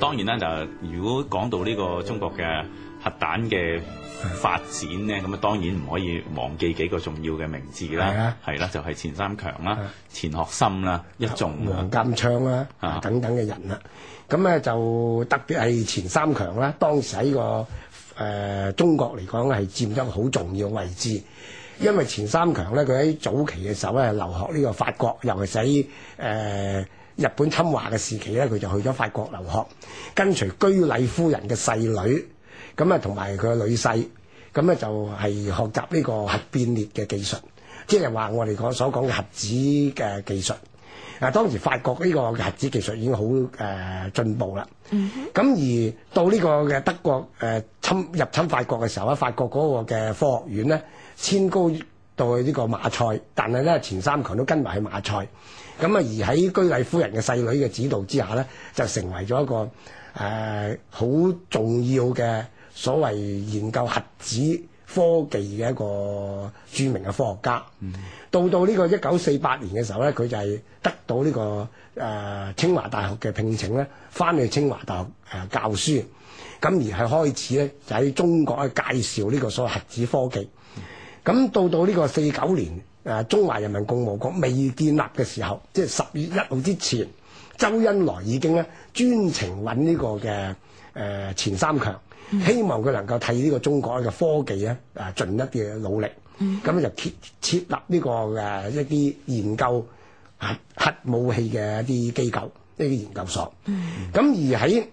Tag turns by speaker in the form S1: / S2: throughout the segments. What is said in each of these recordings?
S1: 當然啦，就如果講到呢個中國嘅核彈嘅發展咧，咁啊當然唔可以忘記幾個重要嘅名字啦，係啦，就係錢三強啦、錢學森啦、一眾
S2: 黃鑑昌啦等等嘅人啦。咁咧就特別係錢三強啦，當時喺個中國嚟講係佔咗好重要嘅位置。因為錢三強咧，佢喺早期嘅時候咧留學呢個法國，尤其是喺日本侵華嘅時期咧，佢就去咗法國留學，跟隨居禮夫人嘅細女，咁啊同埋佢嘅女婿，咁咧就係學習呢個核變裂嘅技術，即係話我哋所講嘅核子嘅技術。當時法國呢個核子技術已經好進步啦。咁而到呢個嘅德國入侵法國嘅時候咧，法國嗰個嘅科學院咧遷高到去呢個馬賽，但係咧錢三強都跟埋去馬賽。咁啊而喺居禮夫人嘅細女嘅指導之下咧，就成為咗一個好重要嘅所謂研究核子科技嘅一個著名嘅科學家。到呢個1948年嘅時候咧，佢就係得到呢個清華大學嘅聘請咧，翻去清華大學教書。咁而係開始咧就喺中國介紹呢個所謂核子科技。咁到呢個49年中華人民共和國未建立嘅時候，即係10月1號之前，周恩來已經咧專程揾呢個嘅錢三強，希望佢能夠替呢個中國嘅科技咧盡一啲嘅努力。咁就設立呢個一啲研究核武器嘅一啲機構，一啲研究所。咁而喺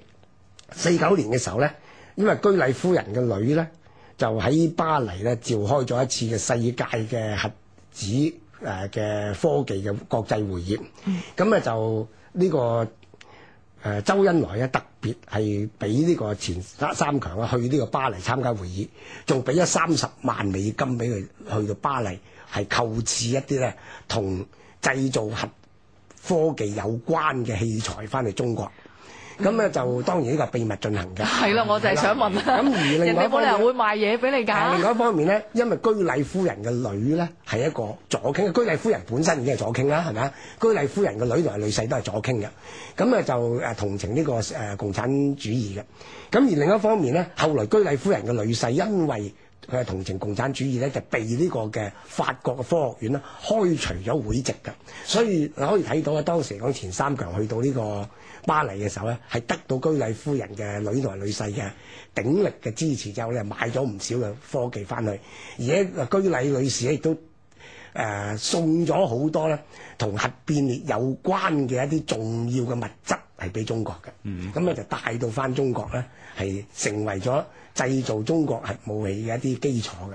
S2: 49年嘅時候咧，因為居禮夫人嘅女咧就喺巴黎咧召開咗一次嘅世界嘅核子嘅科技嘅國際會議。咁就呢個周恩來咧特別係俾呢個錢三強去呢個巴黎參加會議，仲俾咗30萬美金俾佢去到巴黎，係購置一啲咧同製造核科技有關嘅器材翻嚟中國。咁咧就當然呢個秘密進行嘅。係啦，
S3: 我就係想問啦。
S2: 咁而另外一方面，
S3: 人哋冇理由會賣嘢俾你㗎。
S2: 另外一方面咧，因為居禮夫人嘅女咧係一個左傾，居禮夫人本身已經係左傾啦，係咪啊？居禮夫人嘅女同埋女婿都係左傾嘅。咁啊就同情呢個共產主義嘅。咁而另一方面咧，後來居禮夫人嘅女婿因為佢係同情共產主義咧，就被呢個嘅法國嘅科學院咧開除咗會籍嘅。所以你可以睇到啊，當時嚟講錢三強去到呢個巴黎嘅時候咧，係得到居禮夫人嘅女同埋女婿嘅鼎力嘅支持之後咧，買咗唔少嘅科技翻去，而且居禮女士咧亦都送咗好多咧同核變裂有關嘅一啲重要嘅物質係俾中國嘅。咁咧就帶到翻中國咧，係成為咗製造中國核武器嘅一啲基礎嘅。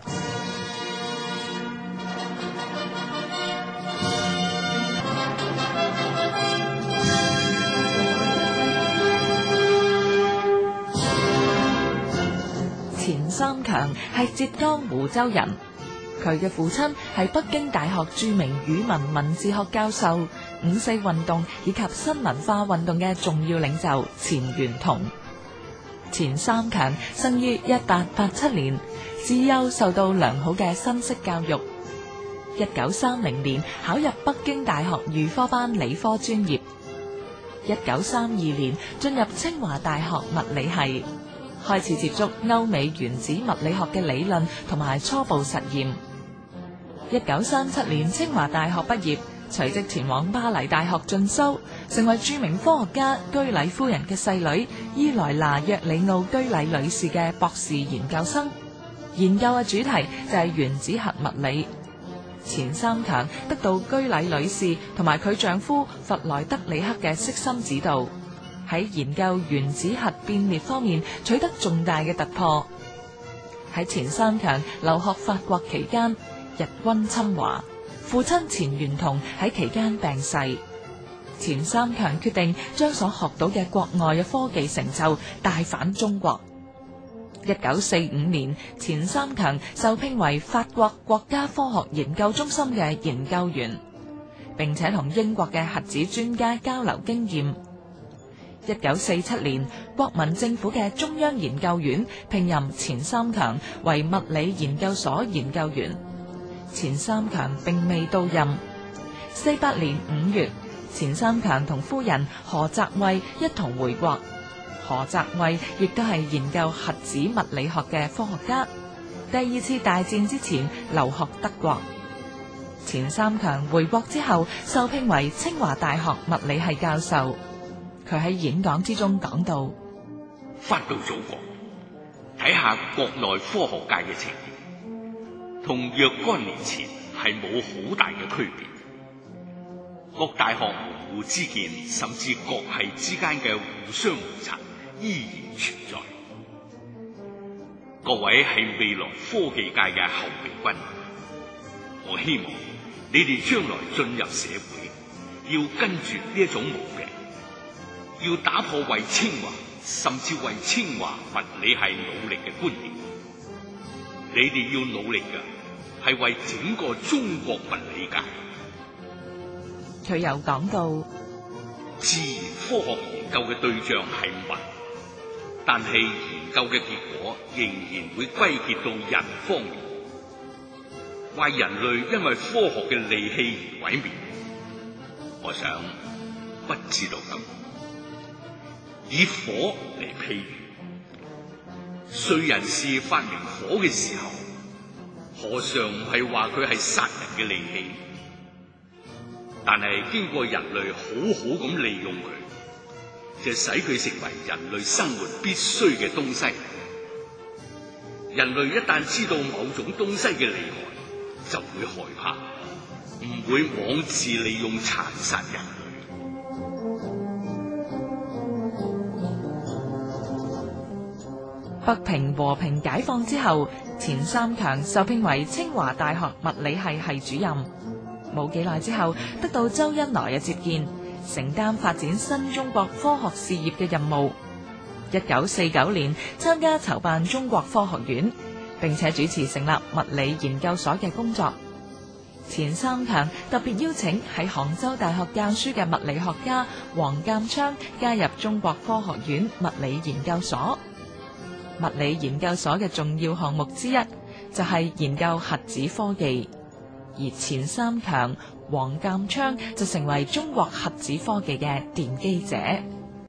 S3: 錢三強係浙江湖州人，佢嘅父親係北京大學著名語文文字學教授、五四運動以及新文化運動嘅重要領袖錢玄同。錢三強生於1887年，自幼受到良好嘅新式教育。1930年考入北京大學預科班理科專業。1932年進入清華大學物理系，開始接觸歐美原子物理學嘅理論同埋初步實驗。1937年清華大學畢業，隨即前往巴黎大學進修，成為著名科學家居禮夫人嘅細女伊萊娜約里奧居禮女士嘅博士研究生。研究嘅主題就係原子核物理。錢三強得到居禮女士同埋佢丈夫弗萊德里克嘅悉心指導，喺研究原子核變裂方面取得重大嘅突破。喺錢三強留學法國期間，日軍侵華，父親錢玄同喺期間病逝。錢三強決定將所學到嘅國外嘅科技成就帶返中國。1945年，錢三強受聘為法國國家科學研究中心嘅研究員，並且同英國嘅核子專家交流經驗。1947年，國民政府嘅中央研究院聘任錢三強為物理研究所研究員，錢三強並未到任。48年5月，錢三強同夫人何澤慧一同回國。 何澤慧亦都係研究核子物理學嘅科學家。第二次大戰之前留學德國。錢三強回國之後受聘為清華大學物理系教授。佢喺演講之中講到：
S4: 返到祖國，睇下國內科學界嘅情形，同若干年前係冇好大嘅區別。各大學門戶之見，甚至各系之間嘅互相摩擦依然存在。各位係未來科技界嘅後備軍，我希望你哋將來進入社會，要跟住呢一種模式，要打破為清華甚至為清華物理系努力嘅觀念。你哋要努力嘅係為整個中國物理界。
S3: 佢又講到，
S4: 自然科學研究嘅對象係物，但係研究嘅結果仍然會歸結到人方面。話人類因為科學嘅利器而毀滅，我想不知道咁。以火嚟譬喻，燧人氏發明火嘅時候，何嘗唔係話佢係殺人嘅利器？但係經過人類好好咁利用佢，就使佢成為人類生活必須嘅東西。人類一旦知道某種東西嘅利害，就會害怕，唔會妄自利用殘殺人類。
S3: 北平和平解放之後，錢三強受聘為清華大學物理系系主任。冇幾耐之後，得到周恩來嘅接見，承擔發展新中國科學事業嘅任務。1949年參加籌辦中國科學院，並且主持成立物理研究所嘅工作。錢三強特別邀請喺杭州大學教書嘅物理學家王淦昌加入中國科學院物理研究所。物理研究所嘅重要項目之一就係研究核子科技，而錢三強、王淦昌就成為中國核子科技嘅奠基者。